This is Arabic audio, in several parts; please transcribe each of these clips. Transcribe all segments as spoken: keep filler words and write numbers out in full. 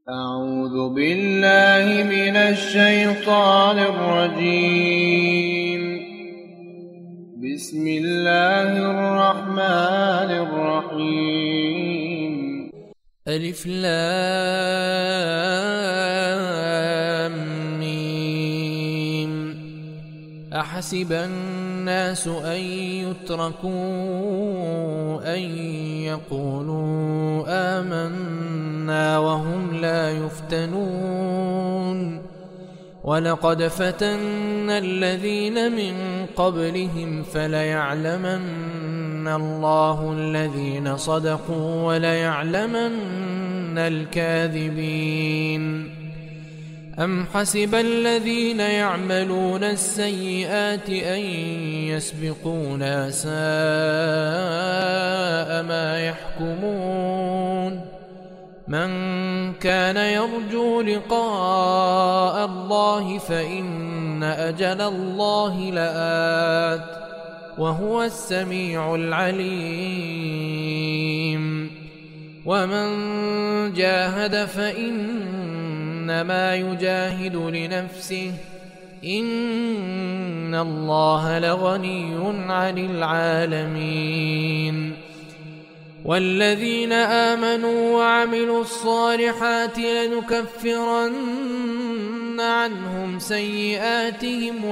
أعوذ بالله من الشيطان الرجيم. بسم الله الرحمن الرحيم. ألف لام ميم. أحسب الناس أن يتركوا أن يقولوا آمنا وهم لا يفتنون. ولقد فتنا الذين من قبلهم فليعلمن الله الذين صدقوا وليعلمن الكاذبين. أم حسب الذين يعملون السيئات أن يسبقونا ساء ما يحكمون. من كان يرجو لقاء الله فإن أجل الله لآت وهو السميع العليم. ومن جاهد فإنما يجاهد لنفسه إن الله لغني عن العالمين. والذين آمنوا وعملوا الصالحات لنكفرن عنهم سيئاتهم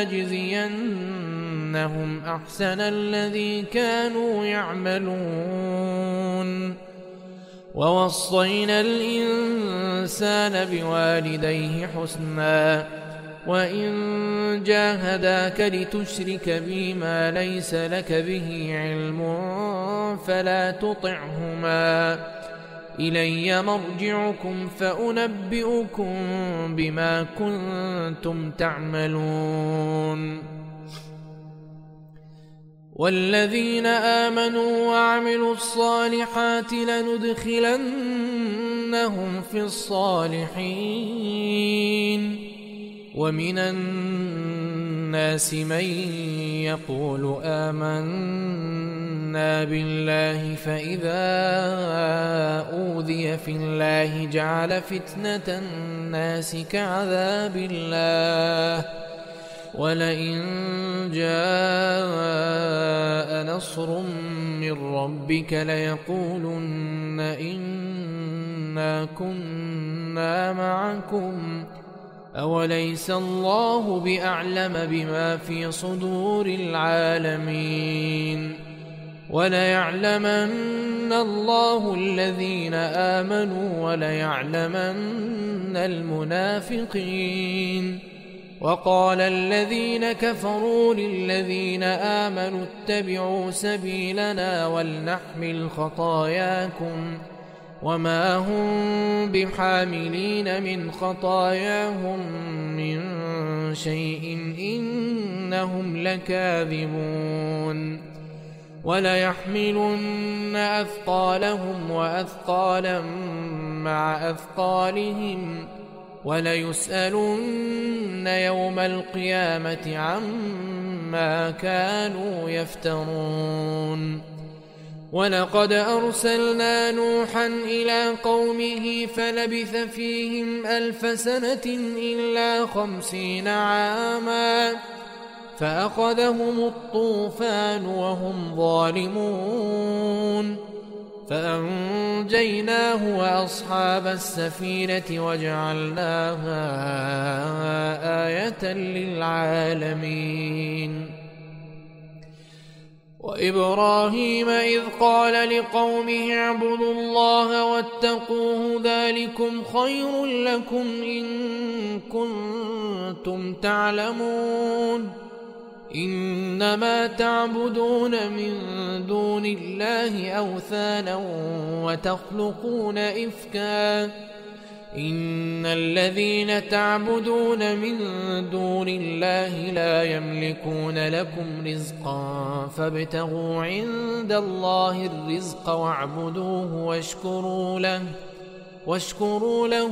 ولنجزينهم أحسن الذي كانوا يعملون. ووصينا الإنسان بوالديه حسنا وإن جاهداك لتشرك بي ما ليس لك به علم فلا تطعهما إلي مرجعكم فأنبئكم بما كنتم تعملون. والذين آمنوا وعملوا الصالحات لندخلنهم في الصالحين. ومن الناس من يقول آمنا بالله فإذا أوذي في الله جعل فتنة الناس كعذاب الله ولئن جاء نصر من ربك ليقولن إنا كنا معكم أوليس الله بأعلم بما في صدور العالمين. وليعلمن الله الذين آمنوا وليعلمن المنافقين. وقال الذين كفروا للذين آمنوا اتبعوا سبيلنا ولنحمل خطاياكم وما هم بحاملين من خطاياهم من شيء إنهم لكاذبون. وليحملن أثقالهم وأثقالا مع أثقالهم وليسألن يوم القيامة عما كانوا يفترون. ولقد أرسلنا نوحا إلى قومه فلبث فيهم ألف سنة إلا خمسين عاما فأخذهم الطوفان وهم ظالمون فأنجيناه وأصحاب السفينة وجعلناها آية للعالمين. وإبراهيم إذ قال لقومه اعبدوا الله واتقوه ذلكم خير لكم إن كنتم تعلمون. إنما تعبدون من دون الله أوثانا وتخلقون إفكا إن الذين تعبدون من دون الله لا يملكون لكم رزقا فابتغوا عند الله الرزق واعبدوه واشكروا له واشكروا له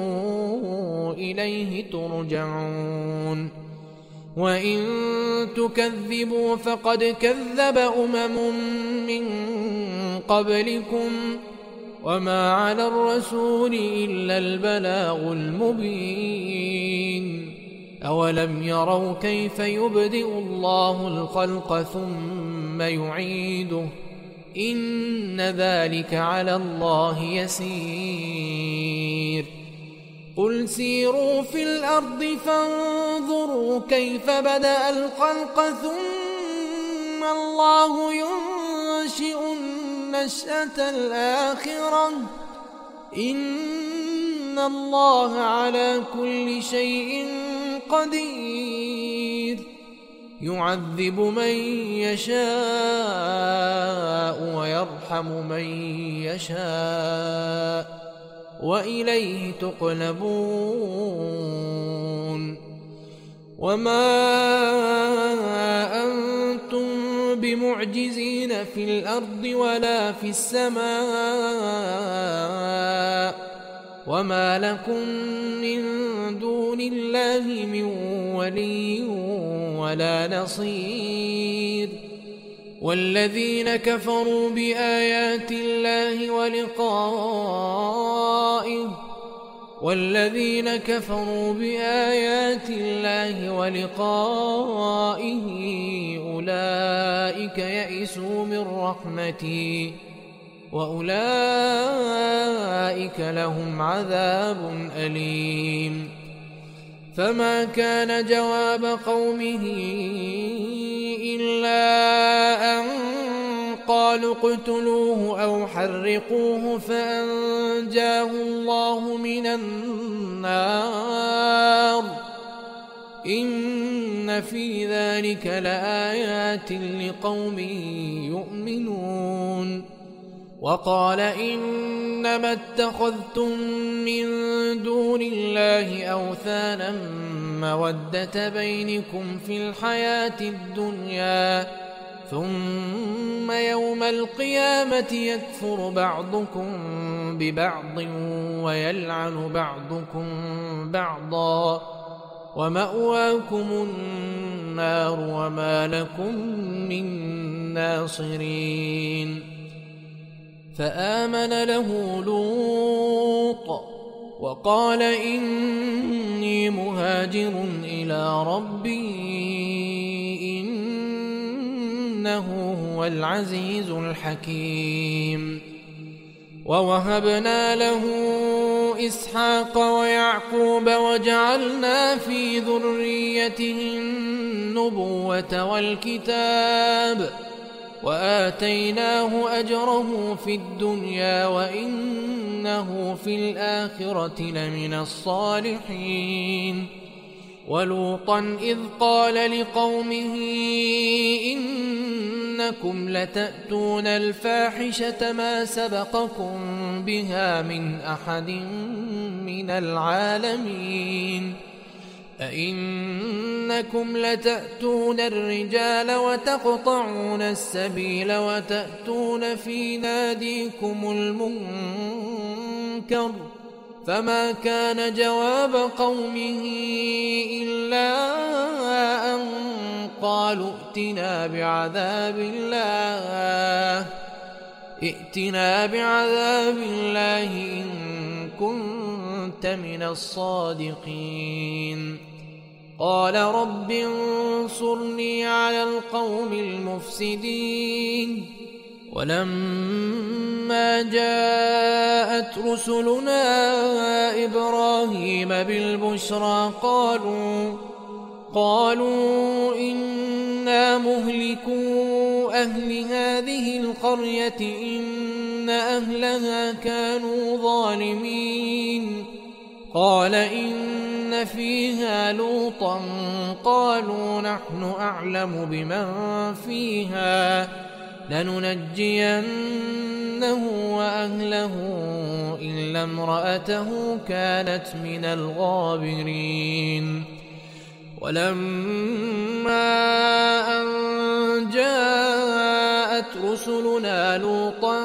إليه ترجعون. وإن تكذبوا فقد كذب أمم من قبلكم وما على الرسول إلا البلاغ المبين أولم يروا كيف يبدئ الله الخلق ثم يعيده إن ذلك على الله يسير قل سيروا في الأرض فانظروا كيف بدأ الخلق ثم الله ينشئ النشأة الآخرة إن الله على كل شيء قدير يعذب من يشاء ويرحم من يشاء وإليه تقلبون وما أنتم بمعجزين في الأرض ولا في السماء وما لكم من دون الله من ولي ولا نصير والذين كفروا بآيات الله ولقائه والذين كفروا بآيات الله ولقائه أولئك يئسوا من رحمتي وأولئك لهم عذاب أليم فما كان جواب قومه إلا أن قالوا اقتلوه أو حرقوه فأنجاه الله من النار إن في ذلك لآيات لقوم يؤمنون وقال إنما اتخذتم من دون الله أوثانا مودة بينكم في الحياة الدنيا ثم يوم القيامة يكفر بعضكم ببعض ويلعن بعضكم بعضا ومأواكم النار وما لكم من ناصرين فآمن له لوط وقال إني مهاجر إلى ربي إنه هو العزيز الحكيم ووهبنا له إسحاق ويعقوب وجعلنا في ذريته النبوة والكتاب وآتيناه أجره في الدنيا وإنه في الآخرة لمن الصالحين ولوطا إذ قال لقومه إنكم لتأتون الفاحشة ما سبقكم بها من أحد من العالمين أئنكم لتأتون الرجال وتقطعون السبيل وتأتون في ناديكم المنكر فما كان جواب قومه إلا أن قالوا ائتنا بعذاب الله ائتنا بعذاب الله إن كنت من الصادقين قال رب انصرني على القوم المفسدين ولما جاءت رسلنا إبراهيم بالبشرى قالوا قالوا إنا مهلكو أهل هذه القرية إن أهلها كانوا ظالمين قال إن فيها لوطا قالوا نحن أعلم بمن فيها لننجينه وأهله إلا امرأته كانت من الغابرين ولما أن جاءت رسلنا لوطا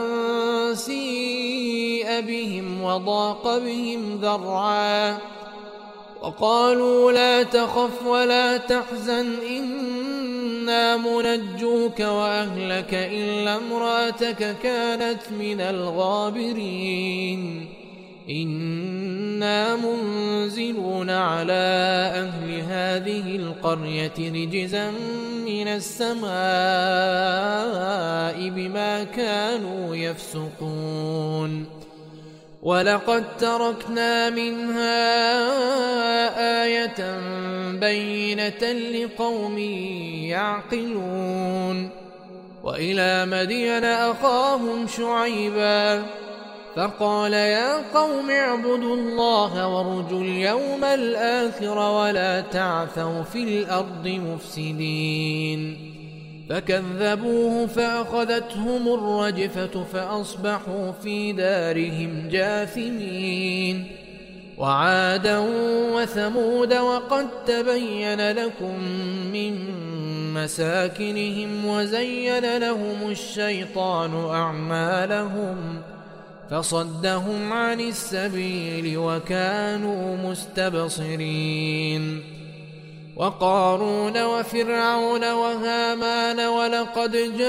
سيء بهم وضاق بهم ذرعا وقالوا لا تخف ولا تحزن إن إنا منجوك وأهلك إلا امرأتك كانت من الغابرين إنا منزلون على أهل هذه القرية رجزا من السماء بما كانوا يفسقون ولقد تركنا منها آية بينة لقوم يعقلون وإلى مدين أخاهم شعيبا فقال يا قوم اعبدوا الله وارجوا اليوم الآخر ولا تعثوا في الأرض مفسدين فكذبوه فأخذتهم الرجفة فأصبحوا في دارهم جاثمين وعادا وثمود وقد تبين لكم من مساكنهم وزين لهم الشيطان أعمالهم فصدهم عن السبيل وكانوا مستبصرين وقارون وفرعون وهامان ولقد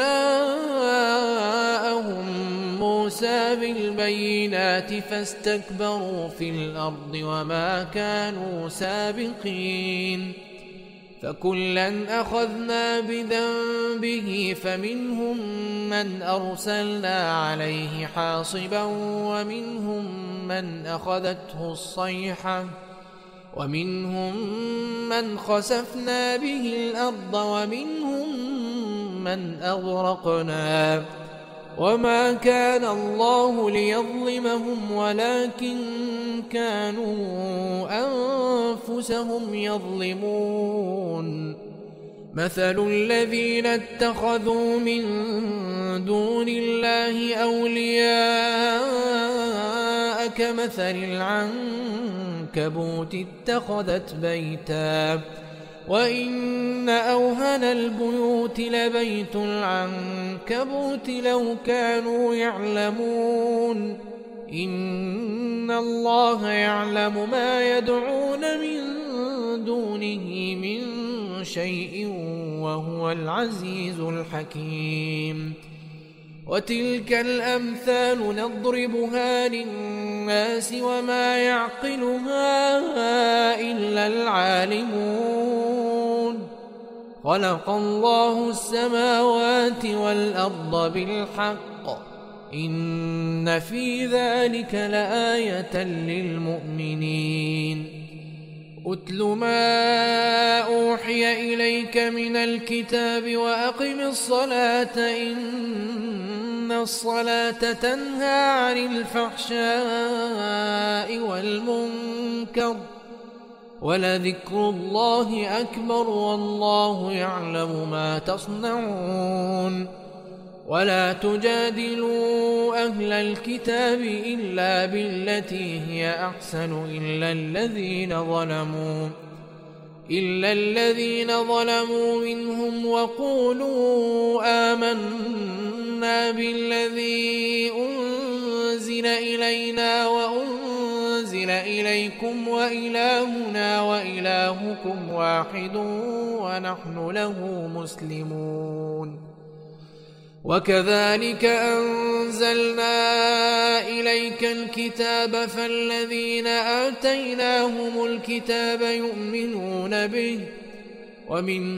جاءهم موسى بالبينات فاستكبروا في الأرض وما كانوا سابقين فكلا أخذنا بذنبه فمنهم من أرسلنا عليه حاصبا ومنهم من أخذته الصيحة ومنهم من خسفنا به الأرض ومنهم من أغرقنا وما كان الله ليظلمهم ولكن كانوا أنفسهم يظلمون مثل الذين اتخذوا من دون الله أولياء كمثل العنكبوت اتخذت بيتا وإن أوهن البيوت لبيت العنكبوت لو كانوا يعلمون إن الله يعلم ما يدعون من دونه من شيء وهو العزيز الحكيم وتلك الأمثال نضربها للناس وما يعقلها إلا العالمون خلق الله السماوات والأرض بالحق إن في ذلك لآية للمؤمنين أتل ما أوحي إليك من الكتاب وأقم الصلاة إن الصلاة تنهى عن الفحشاء والمنكر ولذكر الله أكبر والله يعلم ما تصنعون ولا تجادلوا أهل الكتاب إلا بالتي هي أحسن إلا الذين ظلموا إلا الذين ظلموا منهم وقولوا آمنا بالذي أنزل إلينا وأنزل إليكم وإلهنا وإلهكم واحد ونحن له مسلمون وكذلك أنزلنا إليك الكتاب فالذين آتيناهم الكتاب يؤمنون به ومن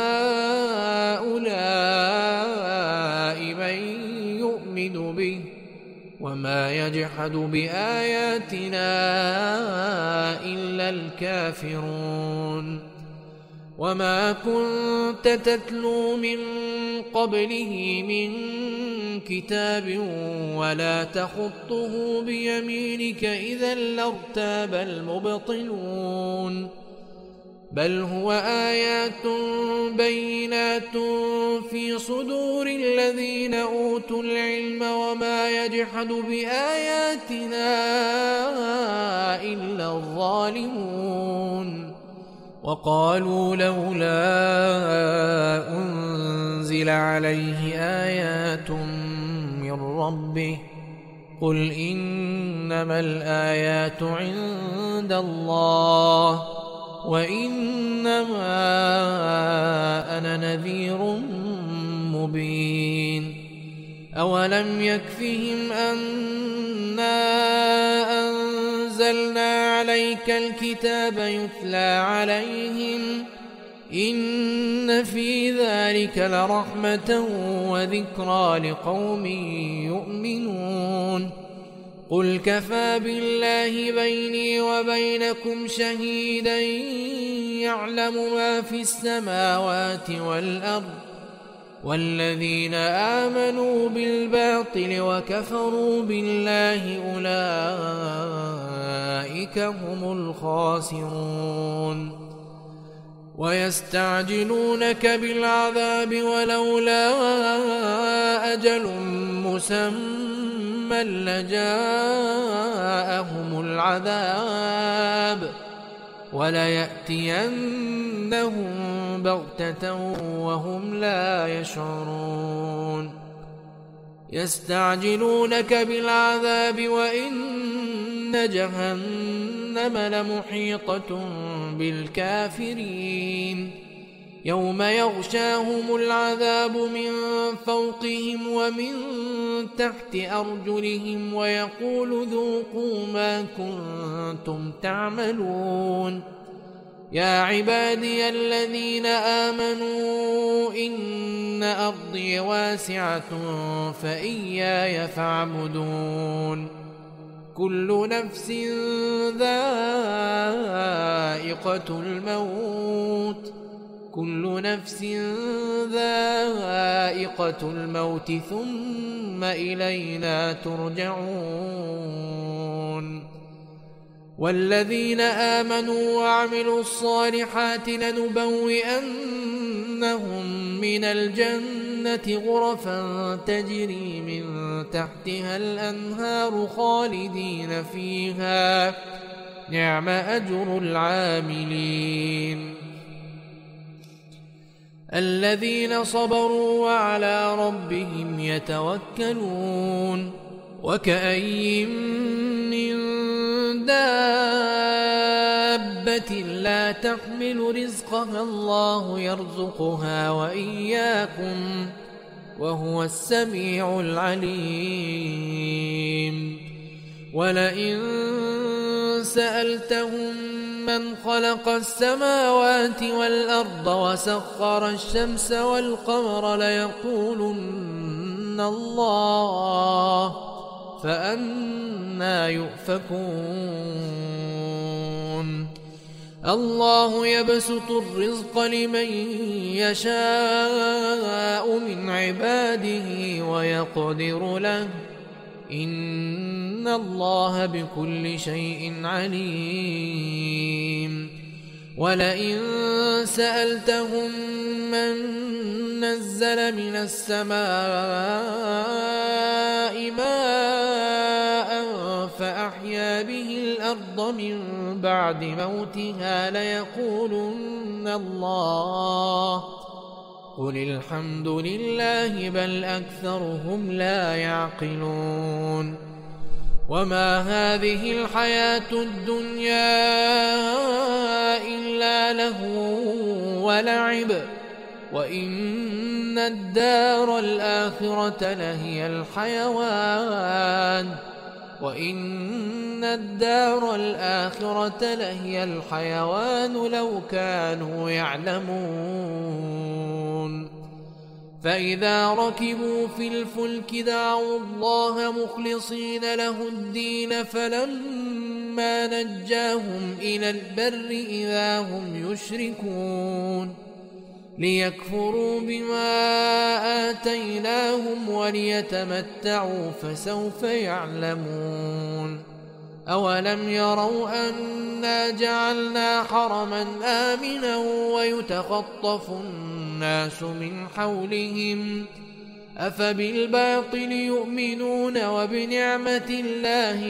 هؤلاء من يؤمن به وما يجحد بآياتنا إلا الكافرون وما كنت تتلو من قبله من كتاب ولا تخطه بيمينك إذا لارتاب المبطلون بل هو آيات بينات في صدور الذين أوتوا العلم وما يجحد بآياتنا إلا الظالمون وقالوا لولا أنزل عليه آيات من ربه قل إنما الآيات عند الله وإنما أنا نذير مبين أولم يكفهم أنا أنزلنا عليك الكتاب يتلى عليهم إن في ذلك لرحمة وذكرى لقوم يؤمنون قل كفى بالله بيني وبينكم شهيدا يعلم ما في السماوات والأرض والذين آمنوا بالباطل وكفروا بالله أولئك هم الخاسرون ويستعجلونك بالعذاب ولولا أجل مسمى لجاءهم العذاب وليأتينهم بغتة وهم لا يشعرون يستعجلونك بالعذاب وإن جهنم لمحيطة بالكافرين يوم يغشاهم العذاب من فوقهم ومن تحت أرجلهم ويقول ذوقوا ما كنتم تعملون يا عبادي الذين آمنوا إن أرضي واسعة فإياي فاعبدون كل نفس ذائقة الموت كل نفس ذائقة الموت ثم إلينا ترجعون والذين آمنوا وعملوا الصالحات لنبوئنهم من الجنة غرفا تجري من تحتها الأنهار خالدين فيها نعم أجر العاملين الذين صبروا وعلى ربهم يتوكلون وكأي من دابة لا تحمل رزقها الله يرزقها وإياكم وهو السميع العليم ولئن سألتهم من خلق السماوات والأرض وسخر الشمس والقمر ليقولن الله فأنى يؤفكون الله يبسط الرزق لمن يشاء من عباده ويقدر له إن الله بكل شيء عليم ولئن سألتهم من نزل من السماء ماء فأحيا به الأرض من بعد موتها ليقولن الله قل الحمد لله بل أكثرهم لا يعقلون وما هذه الحياة الدنيا إلا لهو ولعب وإن الدار الآخرة لهي الحيوان وإن الدار الآخرة لهي الحيوان لو كانوا يعلمون فإذا ركبوا في الفلك دعوا الله مخلصين له الدين فلما نجاهم إلى البر إذا هم يشركون ليكفروا بما آتيناهم وليتمتعوا فسوف يعلمون أولم يروا أنا جعلنا حرما آمنا ويتخطف الناس من حولهم أفبالباطل يؤمنون وبنعمة الله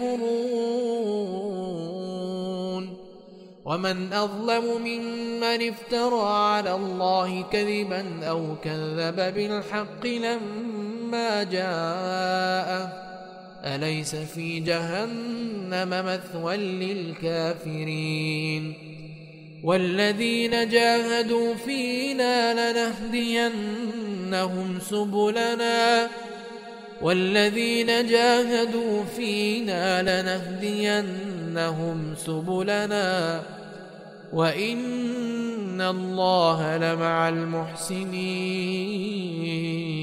يكفرون ومن أظلم ممن افترى على الله كذبا أو كذب بالحق لما جاءه أليس في جهنم مثوى للكافرين والذين جاهدوا فينا لنهدينهم سبلنا والذين جاهدوا فينا لنهدينهم سبلنا وإن الله لمع المحسنين